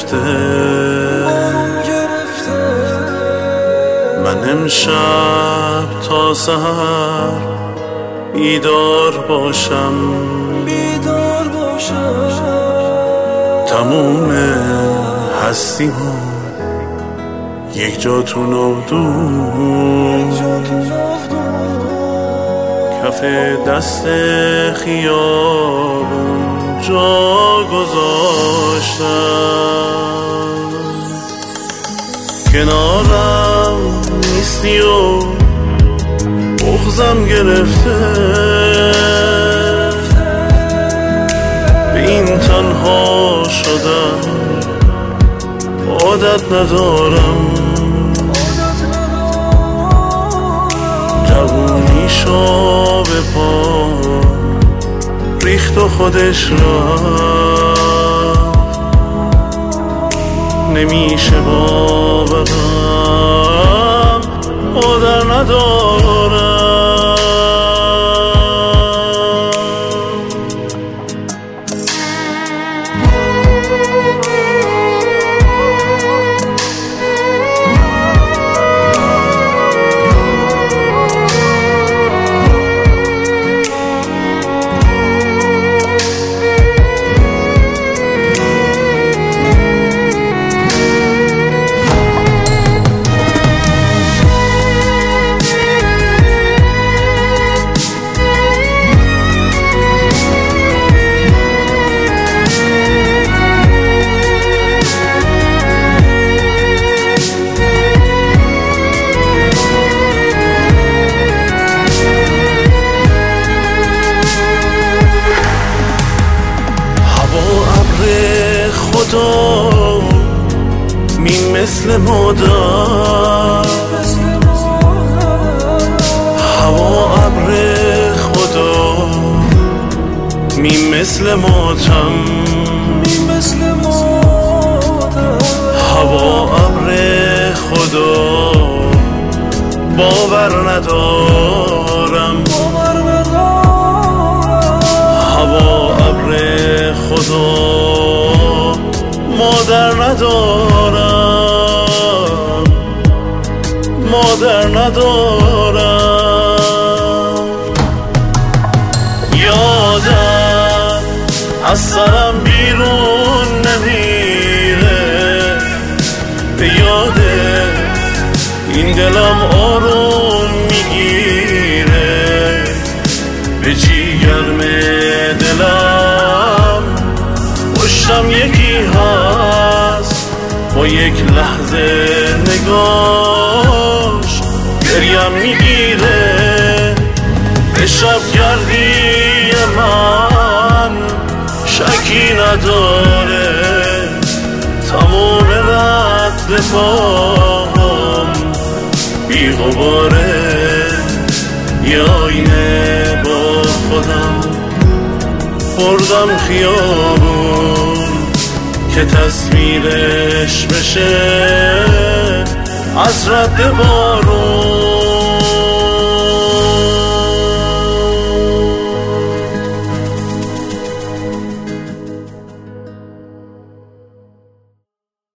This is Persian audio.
گرفته من امشب تا سحر بیدار باشم تموم هستیمو یک جا تو نودون کف دست خیابون جا گذاشتم کنارم نیستی و بغضم گرفته به این تنها شدم عادت ندارم جوونیشو به پا ریخت و خودش رفت نمیشه باورم مادر ندارم می مثل مادر هوا ابر خدا می مثل ماتم هوا ابر خدا باور ندارم هوا ابر خدا مادر ندارم مادر ندارم یادم از سرم بیرون نمیره به یاد این دلم آروم میگیره به جیگرم دلم پشتم یکی هست با یک لحظه نگاش گریم میگیره به شبگردی من شکی نداره تمام رد پاهم بی غباره یه آینه با خودم بردم خیابون که تصویرش بشه از رد بارون